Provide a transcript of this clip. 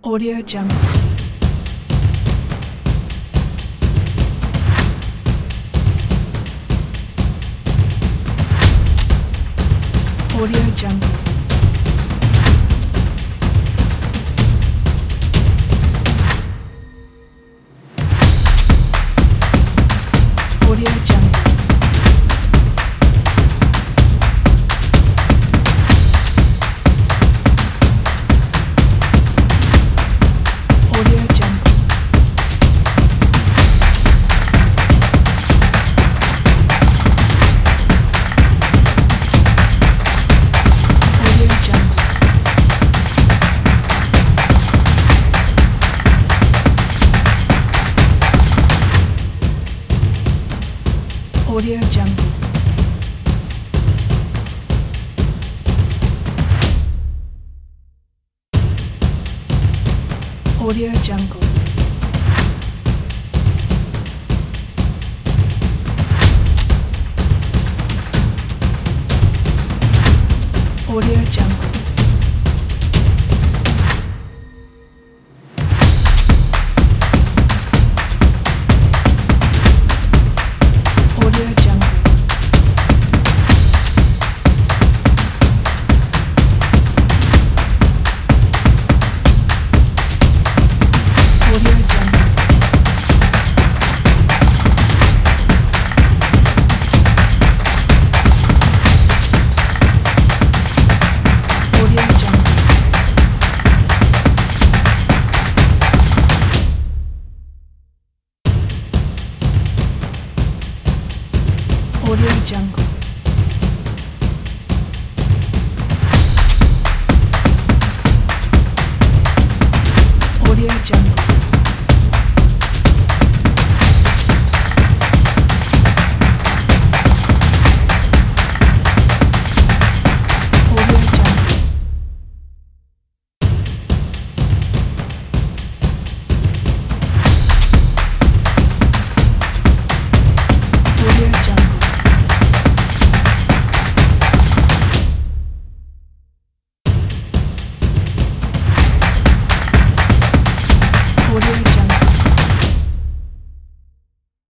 Audio Jungle. Audio Jungle. Audio Jungle. Audio Jungle. Audio Jungle. Audio Jungle. Audio Jungle. Audio Jungle. Audio Jungle. Audio Jungle. Audio Jungle. Audio Jungle. Audio Jungle.